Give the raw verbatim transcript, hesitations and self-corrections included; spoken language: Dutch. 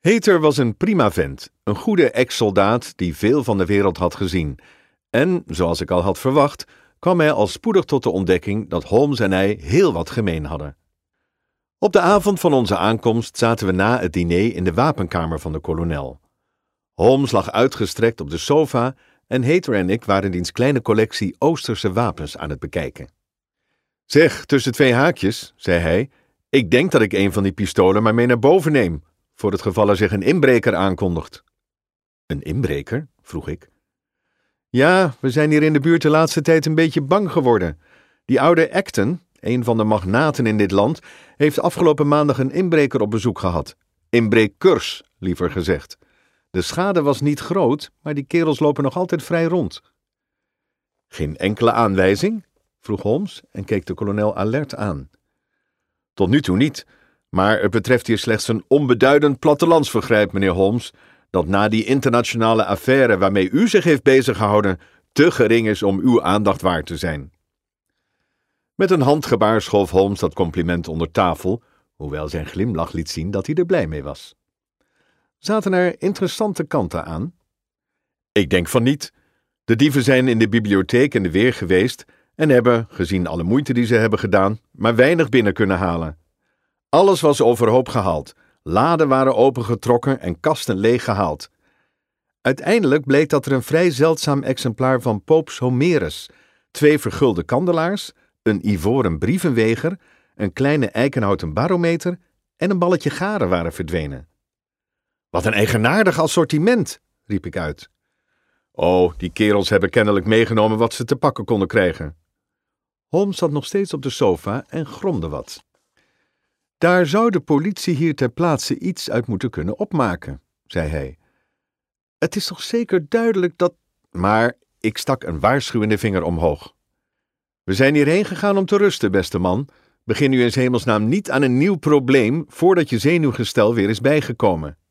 Hayter was een prima vent, een goede ex-soldaat die veel van de wereld had gezien. En, zoals ik al had verwacht, kwam hij al spoedig tot de ontdekking dat Holmes en hij heel wat gemeen hadden. Op de avond van onze aankomst zaten we na het diner in de wapenkamer van de kolonel. Holmes lag uitgestrekt op de sofa en Hayter en ik waren diens kleine collectie Oosterse wapens aan het bekijken. Zeg, tussen twee haakjes, zei hij, ik denk dat ik een van die pistolen maar mee naar boven neem, voor het geval er zich een inbreker aankondigt. Een inbreker? Vroeg ik. Ja, we zijn hier in de buurt de laatste tijd een beetje bang geworden. Die oude Acton, een van de magnaten in dit land, heeft afgelopen maandag een inbreker op bezoek gehad. Inbrekers, liever gezegd. De schade was niet groot, maar die kerels lopen nog altijd vrij rond. Geen enkele aanwijzing? Vroeg Holmes en keek de kolonel alert aan. Tot nu toe niet, maar het betreft hier slechts een onbeduidend plattelandsvergrijp, meneer Holmes, dat na die internationale affaire waarmee u zich heeft beziggehouden te gering is om uw aandacht waard te zijn. Met een handgebaar schoof Holmes dat compliment onder tafel, hoewel zijn glimlach liet zien dat hij er blij mee was. Zaten er interessante kanten aan? Ik denk van niet. De dieven zijn in de bibliotheek en de weer geweest en hebben, gezien alle moeite die ze hebben gedaan, maar weinig binnen kunnen halen. Alles was overhoop gehaald, laden waren opengetrokken en kasten leeg gehaald. Uiteindelijk bleek dat er een vrij zeldzaam exemplaar van Pope's Homerus, twee vergulde kandelaars, een ivoren brievenweger, een kleine eikenhouten barometer en een balletje garen waren verdwenen. Wat een eigenaardig assortiment, riep ik uit. Oh, die kerels hebben kennelijk meegenomen wat ze te pakken konden krijgen. Holmes zat nog steeds op de sofa en gromde wat. Daar zou de politie hier ter plaatse iets uit moeten kunnen opmaken, zei hij. Het is toch zeker duidelijk dat... Maar ik stak een waarschuwende vinger omhoog. We zijn hierheen gegaan om te rusten, beste man. Begin nu in 's hemelsnaam niet aan een nieuw probleem voordat je zenuwgestel weer is bijgekomen.